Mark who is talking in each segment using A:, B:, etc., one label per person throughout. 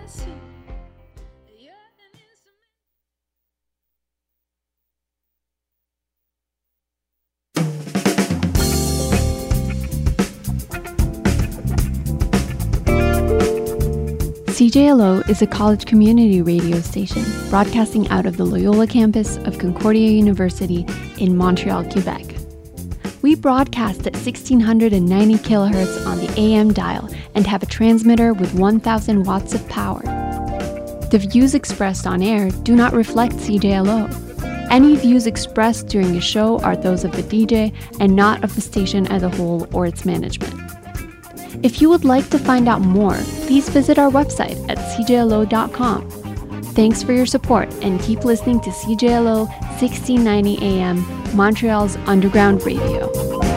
A: CJLO is a college community radio station broadcasting out of the Loyola campus of Concordia University in Montreal, Quebec. We broadcast at 1690 kHz on the AM dial and have a transmitter with 1,000 watts of power. The views expressed on air do not reflect CJLO. Any views expressed during the show are those of the DJ and not of the station as a whole or its management. If you would like to find out more, please visit our website at cjlo.com. Thanks for your support and keep listening to CJLO 1690 AM, Montreal's underground radio.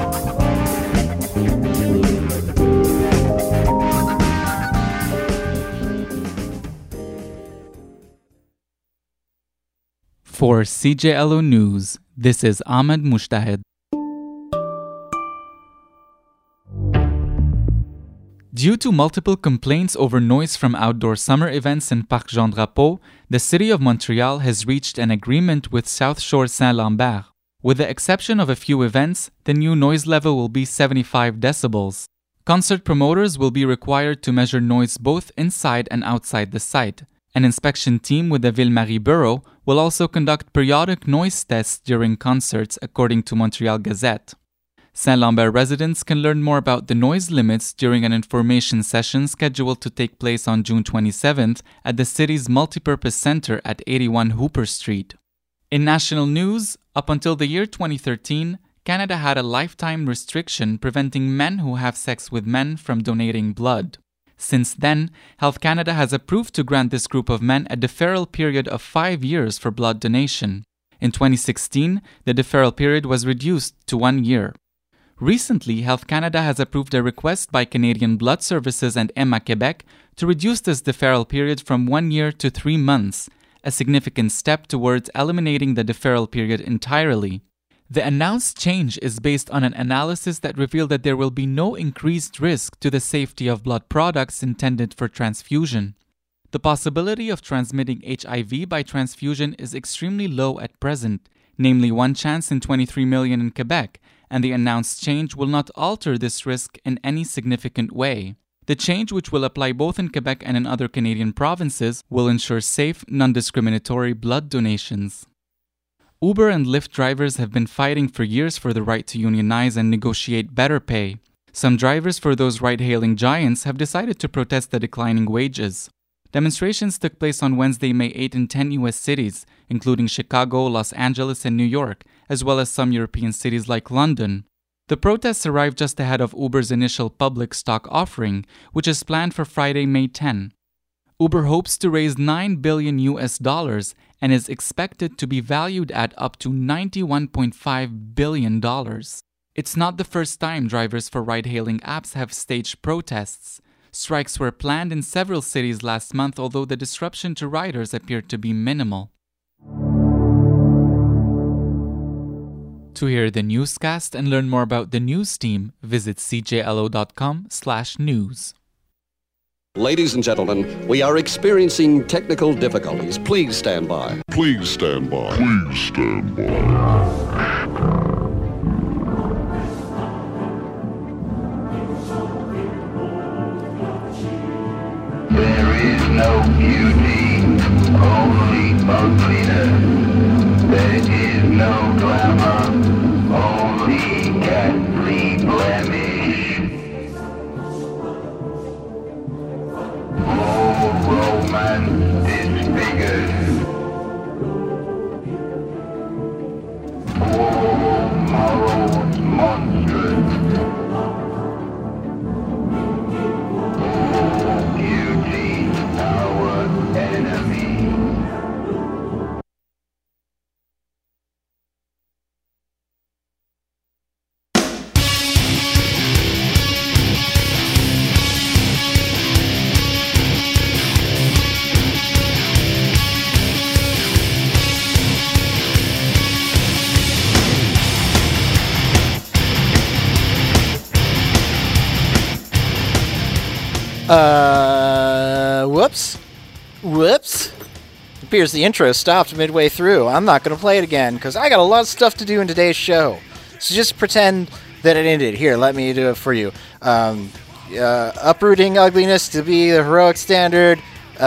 B: For CJLO News, this is Ahmed Mushtahed. Due to multiple complaints over noise from outdoor summer events in Parc Jean-Drapeau, the City of Montreal has reached an agreement with South Shore Saint-Lambert. With the exception of a few events, the new noise level will be 75 decibels. Concert promoters will be required to measure noise both inside and outside the site. An inspection team with the Ville-Marie Bureau will also conduct periodic noise tests during concerts, according to Montreal Gazette. Saint-Lambert residents can learn more about the noise limits during an information session scheduled to take place on June 27th at the city's multipurpose center at 81 Hooper Street. In national news, up until the year 2013, Canada had a lifetime restriction preventing men who have sex with men from donating blood. Since then, Health Canada has approved to grant this group of men a deferral period of 5 years for blood donation. In 2016, the deferral period was reduced to 1 year. Recently, Health Canada has approved a request by Canadian Blood Services and Emma Quebec to reduce this deferral period from 1 year to 3 months, a significant step towards eliminating the deferral period entirely. The announced change is based on an analysis that revealed that there will be no increased risk to the safety of blood products intended for transfusion. The possibility of transmitting HIV by transfusion is extremely low at present, namely 1 chance in 23 million in Quebec, and the announced change will not alter this risk in any significant way. The change, which will apply both in Quebec and in other Canadian provinces, will ensure safe, non-discriminatory blood donations. Uber and Lyft drivers have been fighting for years for the right to unionize and negotiate better pay. Some drivers for those ride-hailing giants have decided to protest the declining wages. Demonstrations took place on Wednesday, May 8 in 10 U.S. cities, including Chicago, Los Angeles, and New York, as well as some European cities like London. The protests arrived just ahead of Uber's initial public stock offering, which is planned for Friday, May 10. Uber hopes to raise $9 billion and is expected to be valued at up to $91.5 billion. It's not the first time drivers for ride-hailing apps have staged protests. Strikes were planned in several cities last month, although the disruption to riders appeared to be minimal. To hear the newscast and learn more about the news team, visit cjlo.com/news.
C: Ladies and gentlemen, we are experiencing technical difficulties. Please stand by.
D: Please stand by. Please stand by.
E: There is no beauty, only ugliness. There is no glamour, only ghastly blemish. All romance disfigured. All morals monstrous.
F: Whoops. Whoops. It appears the intro stopped midway through. I'm not going to play it again because I got a lot of stuff to do in today's show. So just pretend that it ended. Here, let me do it for you. Uprooting ugliness to be the heroic standard.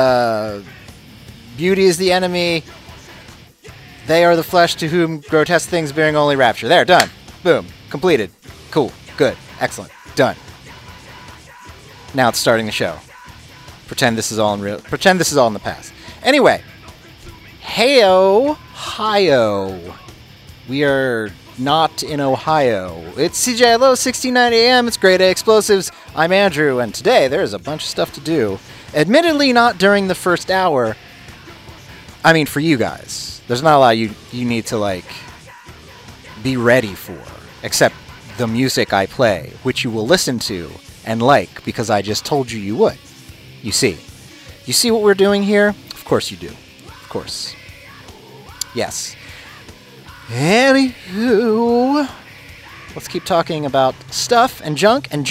F: Beauty is the enemy. They are the flesh to whom grotesque things bearing only rapture. There, done. Boom. Completed. Cool. Good. Excellent. Done. Now it's starting the show. Pretend this is all in the past. Anyway. Heyo, Ohio. We are not in Ohio. It's CJLO 1690 AM. It's Grade A Explosives. I'm Andrew, and today there's a bunch of stuff to do. Admittedly, not during the first hour. I mean, for you guys. There's not a lot you need to, be ready for. Except the music I play, which you will listen to and like, because I just told you you would. You see. You see what we're doing here? Of course you do. Of course. Yes. Anywho, let's keep talking about stuff and junk and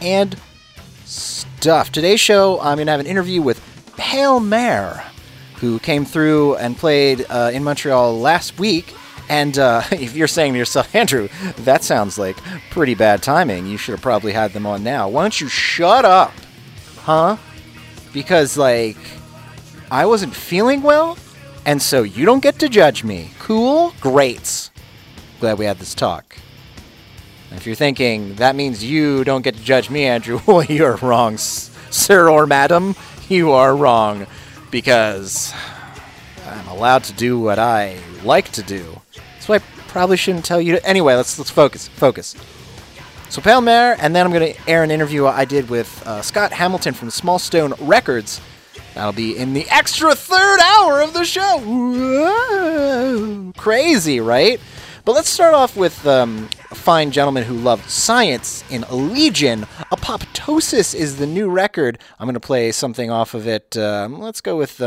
F: stuff. Today's show, I'm going to have an interview with Pale Mare, who came through and played in Montreal last week. And if you're saying to yourself, Andrew, that sounds like pretty bad timing. You should have probably had them on now. Why don't you shut up? Huh? Because, I wasn't feeling well, and so you don't get to judge me. Cool? Great. Glad we had this talk. And if you're thinking, that means you don't get to judge me, Andrew, well, you're wrong, sir or madam. You are wrong, because I'm allowed to do what I like to do. So I probably shouldn't tell you to... Anyway, let's focus. So Pale Mare, and then I'm going to air an interview I did with Scott Hamilton from Small Stone Records. That'll be in the extra third hour of the show. Whoa. Crazy, right? But let's start off with a fine gentleman who loved science in Legion. Apoptosis is the new record. I'm going to play something off of it. Let's go with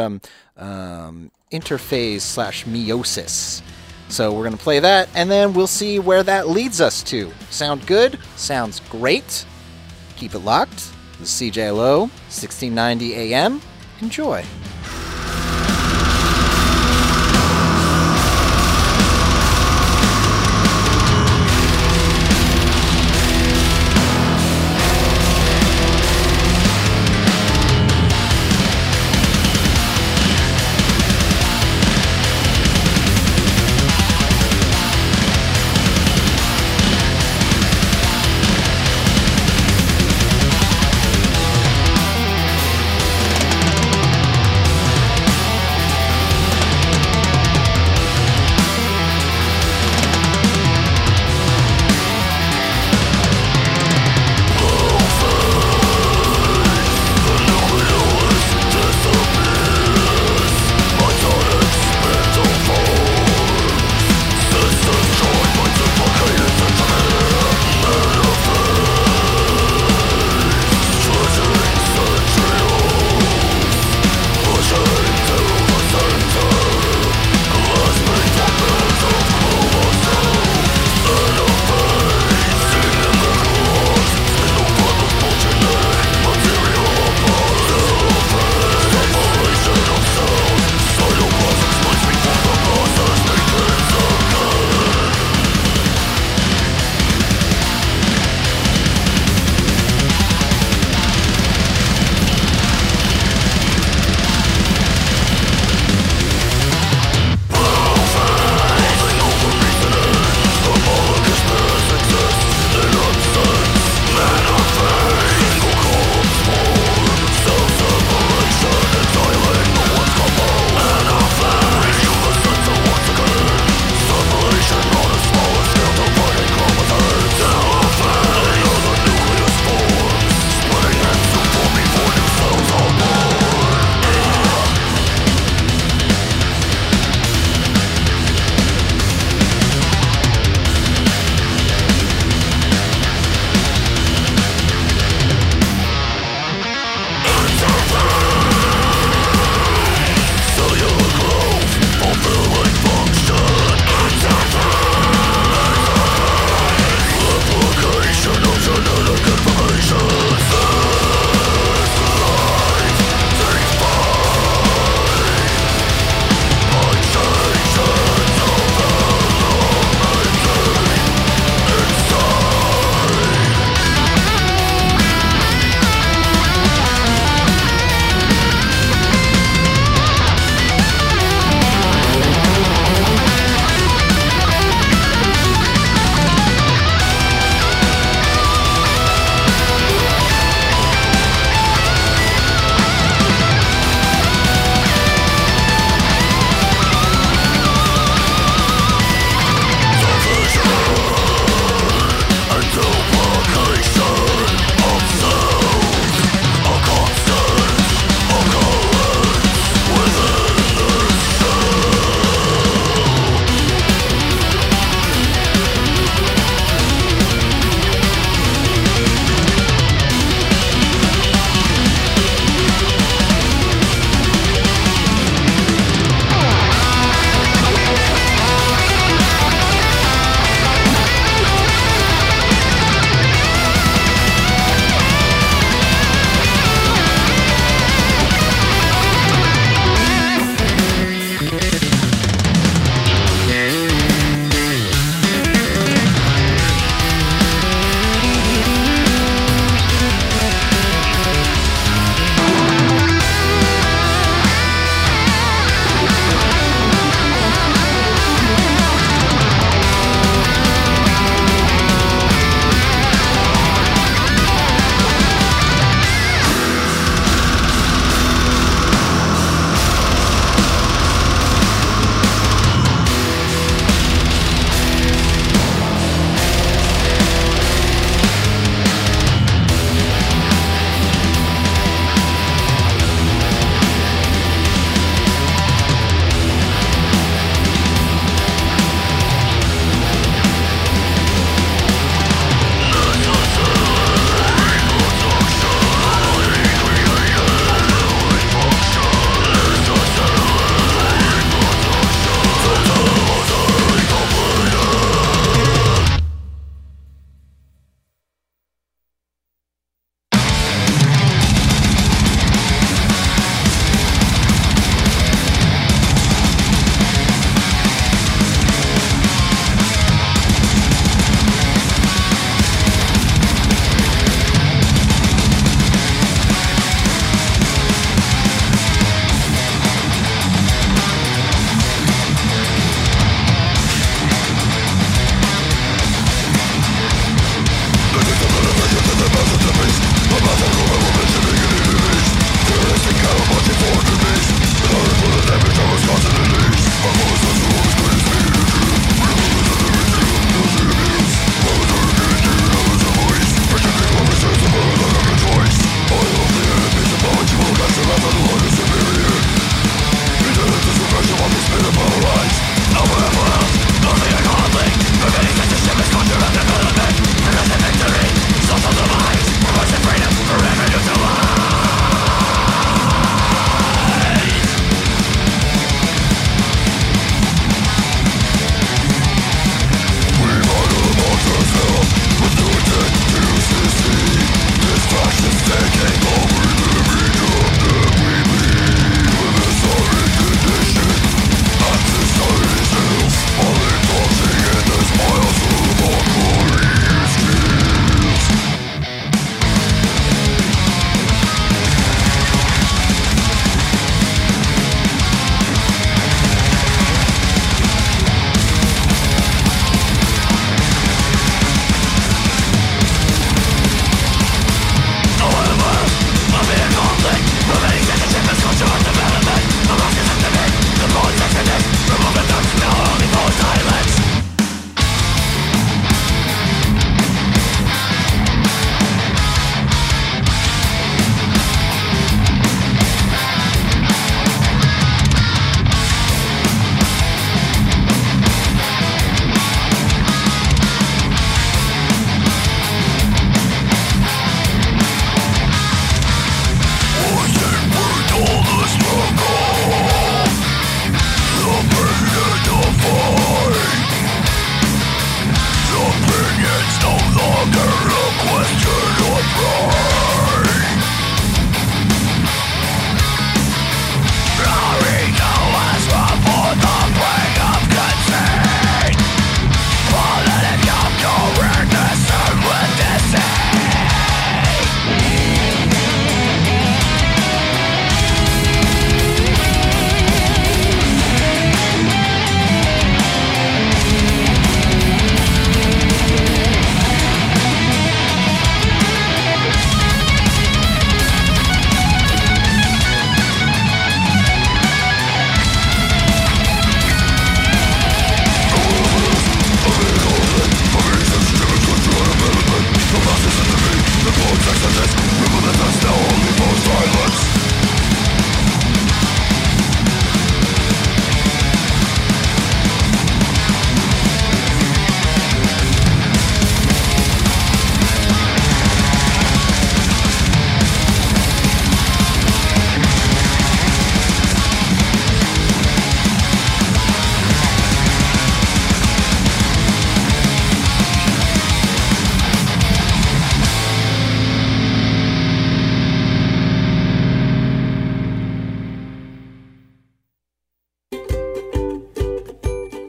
F: Interphase/Meiosis. So we're going to play that, and then we'll see where that leads us to. Sound good? Sounds great. Keep it locked. This is CJLO, 1690 AM. Enjoy.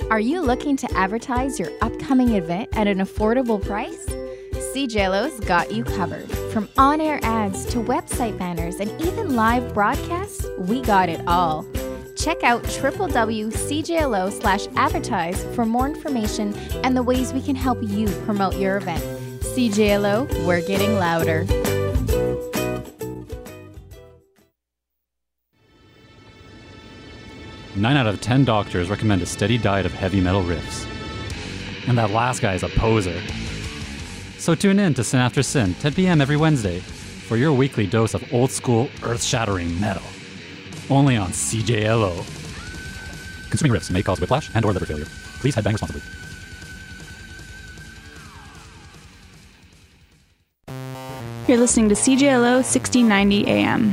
G: Are you looking to advertise your upcoming event at an affordable price? CJLO's got you covered. From on-air ads to website banners and even live broadcasts, we got it all. Check out www.cjlo.com/advertise for more information and the ways we can help you promote your event. CJLO, we're getting louder.
H: Nine out of 10 doctors recommend a steady diet of heavy metal riffs. And that last guy is a poser. So tune in to Sin After Sin, 10 p.m. every Wednesday, for your weekly dose of old school, earth-shattering metal. Only on CJLO. Consuming riffs may cause whiplash and/or liver failure. Please headbang responsibly.
I: You're listening to CJLO 1690 AM.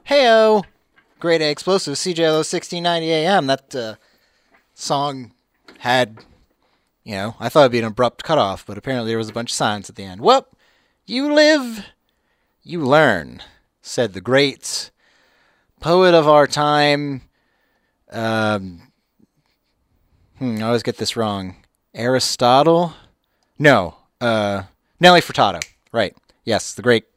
F: Heyo! Grade A Explosive, CJLO 1690 AM. That song had, I thought it'd be an abrupt cutoff, but apparently there was a bunch of silence at the end. Well, you live, you learn, said the great poet of our time. I always get this wrong. Aristotle? No, Nelly Furtado. Right. Yes, the great,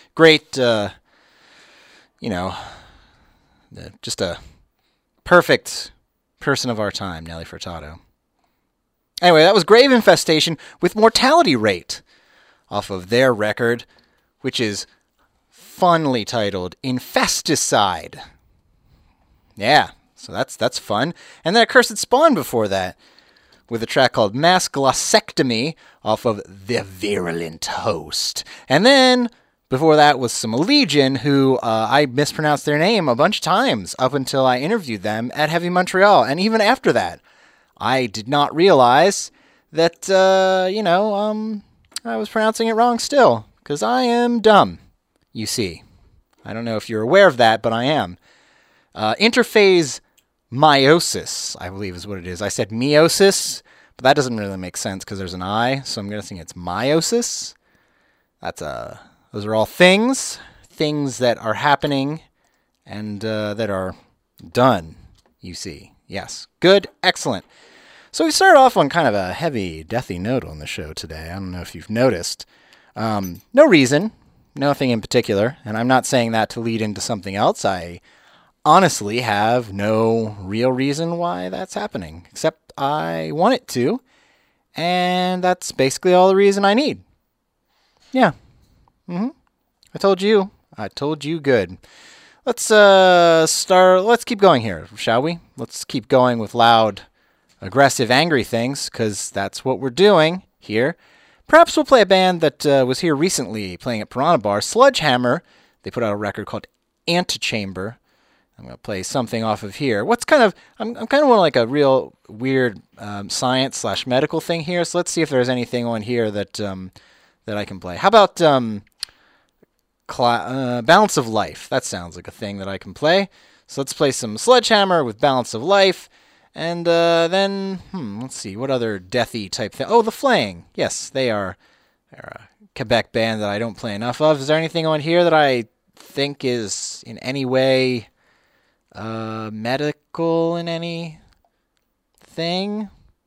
F: just a perfect person of our time, Nelly Furtado. Anyway, that was Grave Infestation with Mortality Rate off of their record, which is funly titled Infesticide. Yeah, so that's fun. And then Accursed Spawn before that with a track called Mass Glossectomy off of The Virulent Host. And then before that was some Legion, who I mispronounced their name a bunch of times up until I interviewed them at Heavy Montreal. And even after that, I did not realize that, I was pronouncing it wrong still, because I am dumb, you see. I don't know if you're aware of that, but I am. Interphase meiosis, I believe is what it is. I said meiosis, but that doesn't really make sense because there's an I, so I'm guessing it's meiosis. Those are all things that are happening and that are done, you see. Yes. Good. Excellent. So we started off on kind of a heavy, deathy note on the show today. I don't know if you've noticed. No reason. Nothing in particular. And I'm not saying that to lead into something else. I honestly have no real reason why that's happening, except I want it to. And that's basically all the reason I need. Yeah. I told you good. Let's keep going here, shall we? Let's keep going with loud, aggressive, angry things, because that's what we're doing here. Perhaps we'll play a band that was here recently playing at Piranha Bar, Sludgehammer. They put out a record called Antechamber. I'm going to play something off of here. I'm kind of want like a real weird science/medical thing here, so let's see if there's anything on here that I can play. How about Balance of Life? That sounds like a thing that I can play. So let's play some Sledgehammer with Balance of Life. And then, let's see, what other deathy type thing? Oh, The Flaying. Yes, they're a Quebec band that I don't play enough of. Is there anything on here that I think is in any way medical in any thing?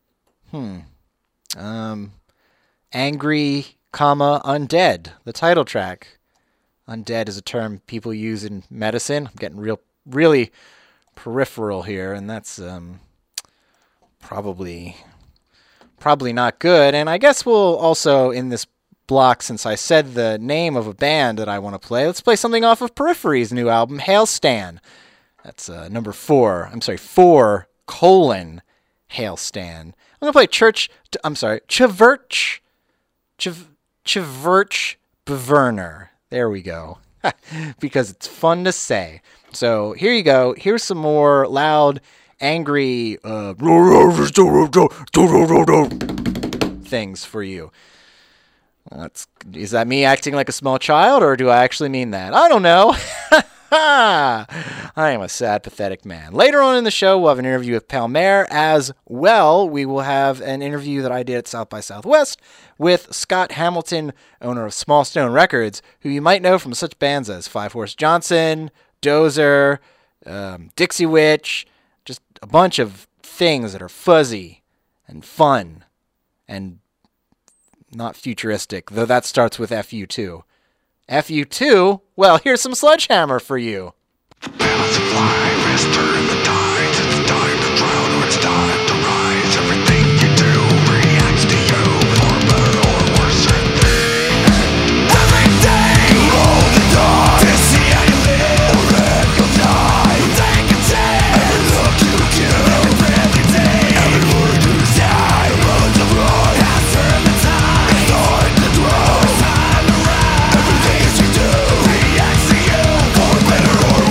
F: Angry, Undead, the title track. Undead is a term people use in medicine. I'm getting really peripheral here, and that's probably not good. And I guess we'll also, in this block, since I said the name of a band that I want to play, let's play something off of Periphery's new album, Hailstan. That's number 4. 4, Hailstan. I'm going to play Chverch Beverner. There we go. Because it's fun to say. So here you go. Here's some more loud, angry things for you. Is that me acting like a small child, or do I actually mean that? I don't know. I am a sad, pathetic man. Later on in the show, we'll have an interview with Palmer as well. We will have an interview that I did at South by Southwest with Scott Hamilton, owner of Small Stone Records, who you might know from such bands as Five Horse Johnson, Dozer, Dixie Witch, just a bunch of things that are fuzzy and fun and not futuristic, though that starts with FU2. FU2? Well, here's some Sledgehammer for you.
J: Balance of life has turned the tides. It's time to drown or it's time to rise. Everything you do reacts to you, for better or worse. Every day you roll the dice to see how you live or if you'll die. You take a chance. Every look you give, every day, every word you say. The roads of life has turned the tide. It's time to drown. It's time to rise. Everything you do reacts to you, for better or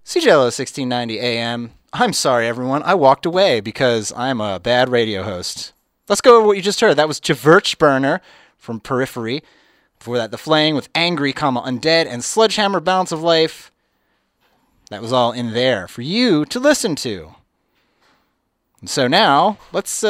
F: CJLO 1690 AM. I'm sorry, everyone. I walked away because I'm a bad radio host. Let's go over what you just heard. That was Gewürzburner from Periphery. Before that, The Flaying with Angry, Undead, and Sledgehammer Balance of Life. That was all in there for you to listen to. And so now, let's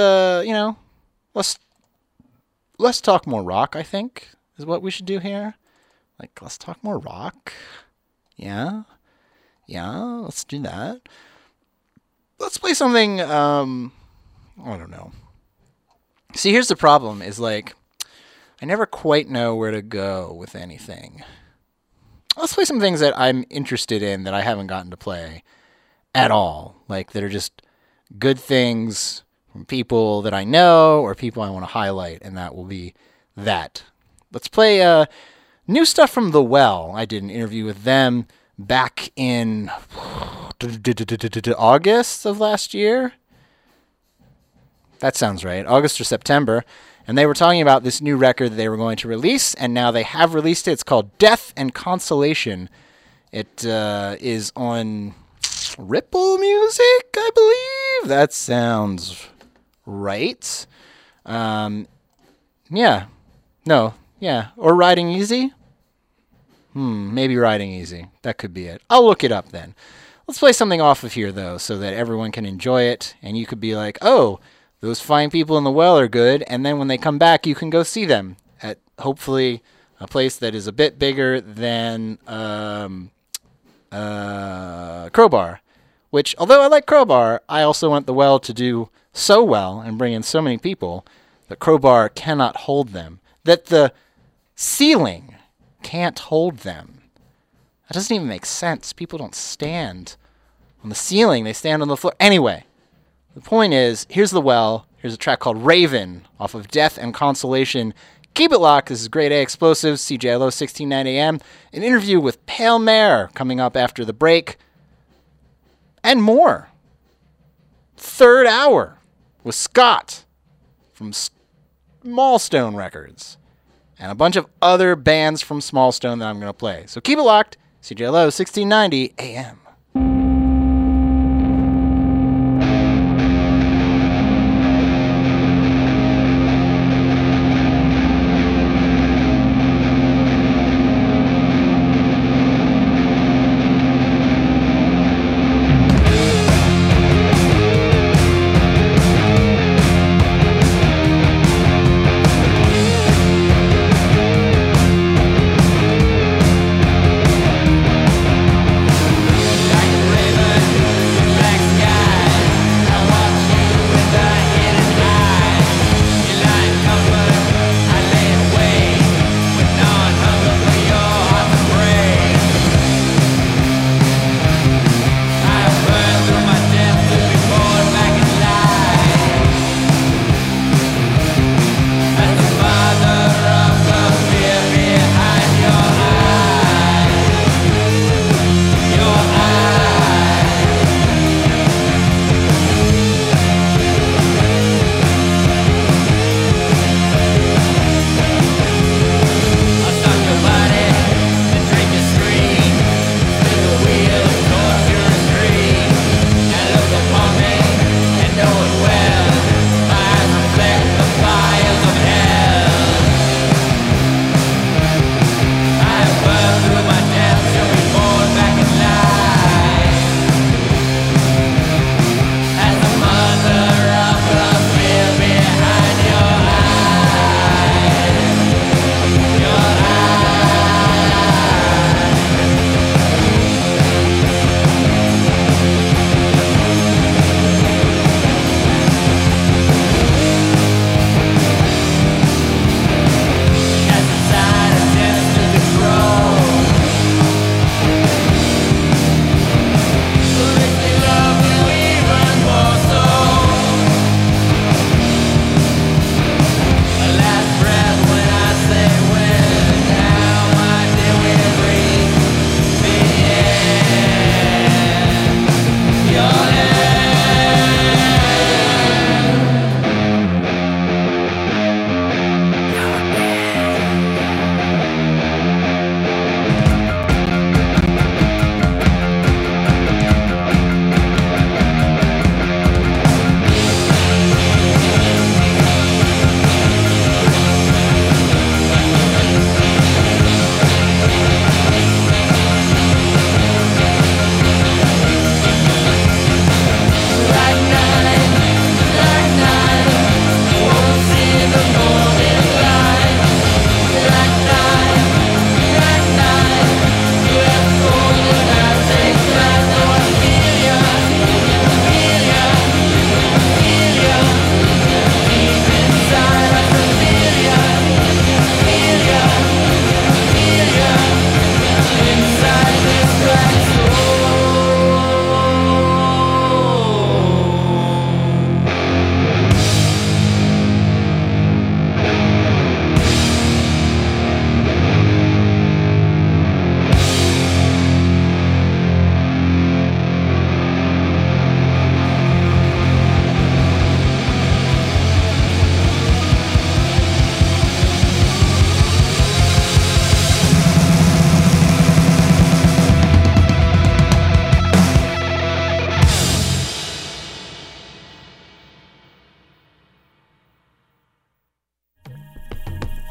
F: talk more rock, I think, is what we should do here. Like, let's talk more rock. Yeah, let's do that. Let's play something, I don't know. See, here's the problem, is like, I never quite know where to go with anything. Let's play some things that I'm interested in that I haven't gotten to play at all. Like, that are just good things from people that I know or people I want to highlight, and that will be that. Let's play new stuff from The Well. I did an interview with them back in August of last year. That sounds right. August or September. And they were talking about this new record that they were going to release, and now they have released it. It's called Death and Consolation. It is on Ripple Music, I believe. That sounds right. Or Riding Easy. Maybe Riding Easy. That could be it. I'll look it up then. Let's play something off of here, though, so that everyone can enjoy it, and you could be like, oh, those fine people in The Well are good, and then when they come back, you can go see them at, hopefully, a place that is a bit bigger than Crowbar, which, although I like Crowbar, I also want The Well to do so well and bring in so many people that Crowbar cannot hold them, that the ceiling can't hold them. That doesn't even make sense. People don't stand on the ceiling. They stand on the floor. Anyway, the point is, here's The Well. Here's a track called Raven off of Death and Consolation. Keep it locked. This is Grade A Explosives, CJLO 1690 AM. An interview with Pale Mare coming up after the break. And more. Third hour with Scott from Smallstone Records. And a bunch of other bands from Smallstone that I'm going to play. So keep it locked. CJLO 1690 AM.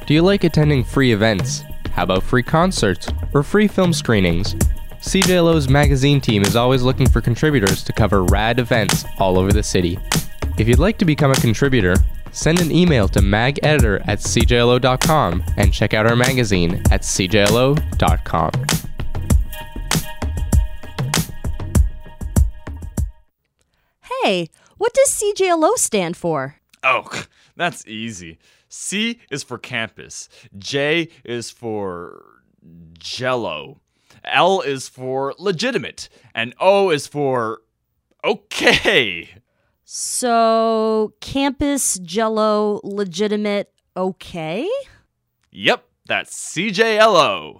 K: Do you like attending free events? How about free concerts or free film screenings? CJLO's magazine team is always looking for contributors to cover rad events all over the city. If you'd like to become a contributor, send an email to mageditor@cjlo.com and check out our magazine at cjlo.com.
L: Hey, what does CJLO stand for?
M: Oh, that's easy. C is for campus. J is for Jello. L is for legitimate. And O is for okay.
L: So, campus, Jello, legitimate, okay?
M: Yep, that's CJLO.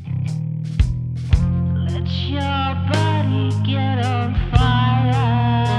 N: Let your body get on fire.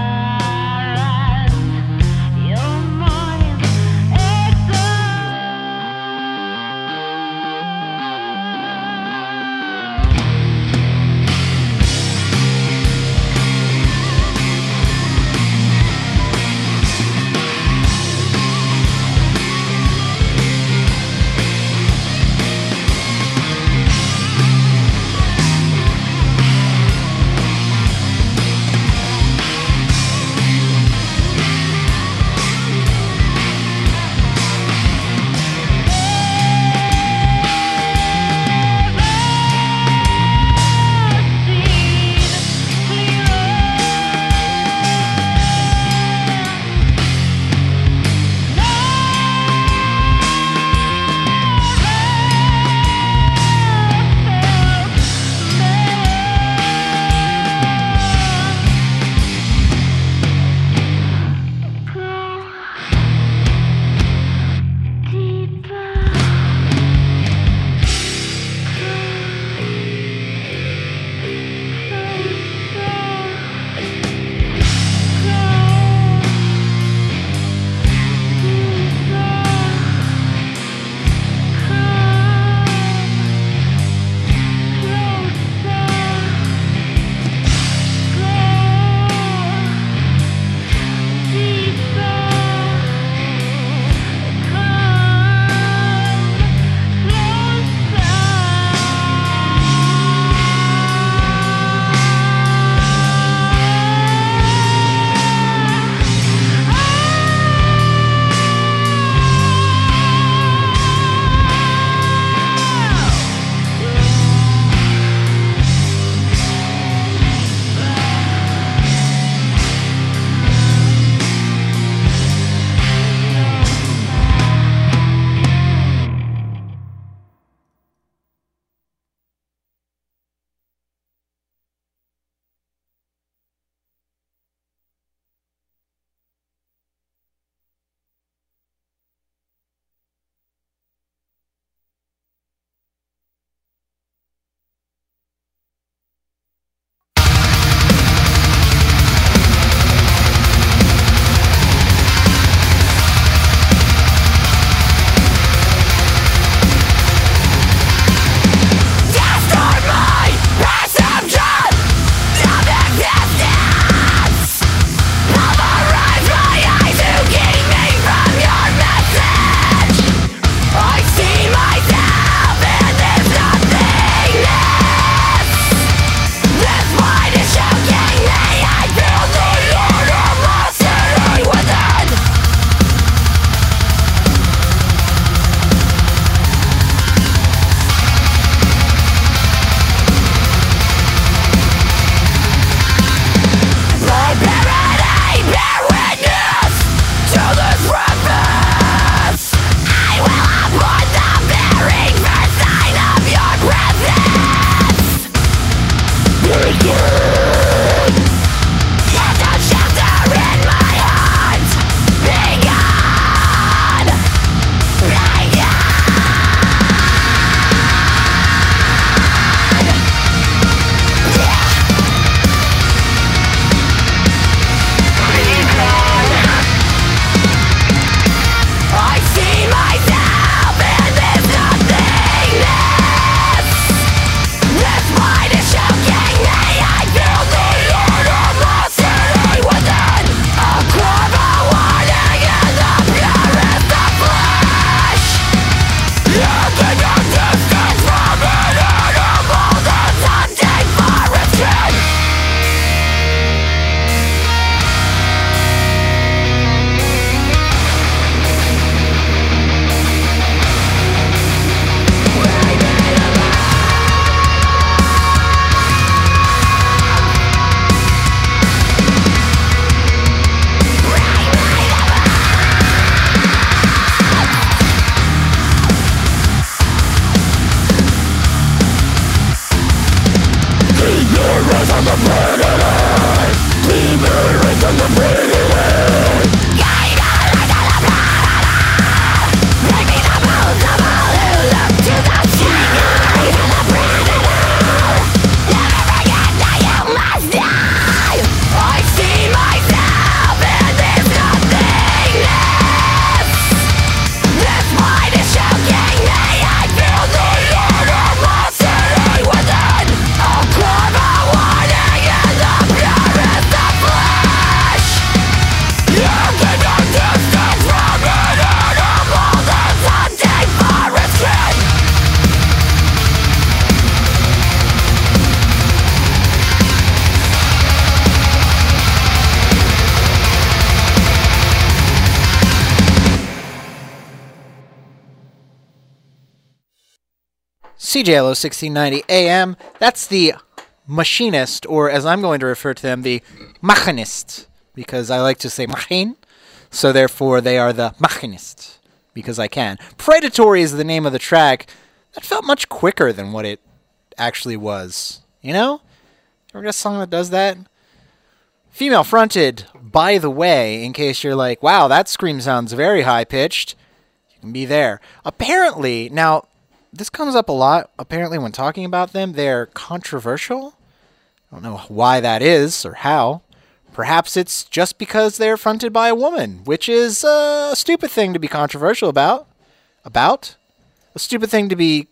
F: CJLO 1690 AM, that's the machinist, or as I'm going to refer to them, the machinist, because I like to say machin, so therefore they are the machinist, because I can. Predatory is the name of the track. That felt much quicker than what it actually was, you know? Ever got a song that does that? Female fronted, by the way, in case you're like, wow, that scream sounds very high-pitched, you can be there. Apparently, now, this comes up a lot, apparently, when talking about them. They're controversial. I don't know why that is or how. Perhaps it's just because they're fronted by a woman, which is a stupid thing to be controversial about. A stupid thing to be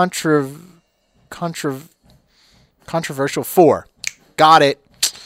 F: controversial for. Got it.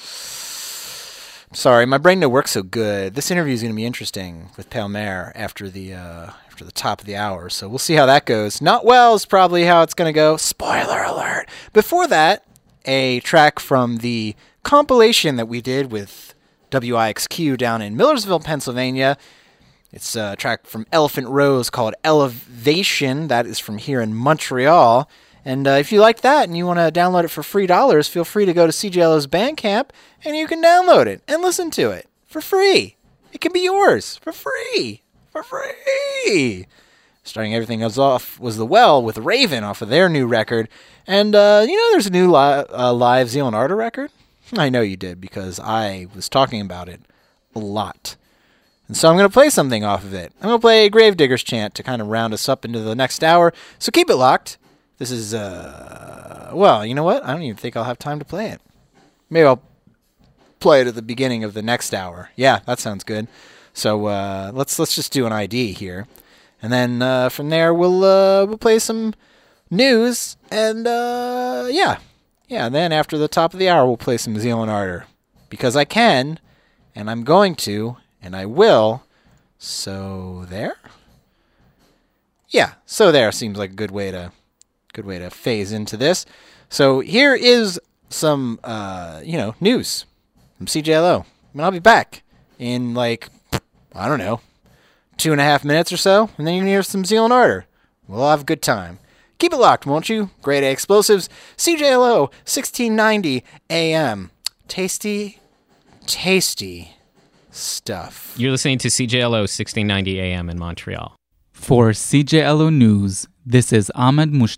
F: Sorry, my brain don't work so good. This interview is going to be interesting with Pale Mare after the top of the hour, so we'll see how that goes. Not well is probably how it's going to go. Spoiler alert. Before that, a track from the compilation that we did with WIXQ down in Millersville, Pennsylvania. It's a track from Elephant Rose called Elevation. That is from here in Montreal. And if you like that and you want to download it for free dollars, feel free to go to CJLO's Bandcamp and you can download it and listen to it for free. It can be yours for free. For free. Starting everything else off was The Well with Raven off of their new record. And, there's a new live Zeal and Ardor record. I know you did because I was talking about it a lot. And so I'm going to play something off of it. I'm going to play Gravedigger's Chant to kind of round us up into the next hour. So keep it locked. This is, you know what? I don't even think I'll have time to play it. Maybe I'll play it at the beginning of the next hour. Yeah, that sounds good. So let's just do an ID here. And then from there, we'll play some news. And, yeah, and then after the top of the hour, we'll play some Zeal and Ardor. Because I can, and I'm going to, and I will. So there? Yeah, so there seems like a good way to phase into this. So here is some, news from CJLO. And I'll be back in 2.5 minutes or so, and then you can hear some Zeal and Ardor. We'll have a good time. Keep it locked, won't you? Grade A Explosives, CJLO 1690 AM. Tasty, tasty stuff.
N: You're listening to CJLO 1690 AM in Montreal.
B: For CJLO News, this is Ahmed Mushtaq.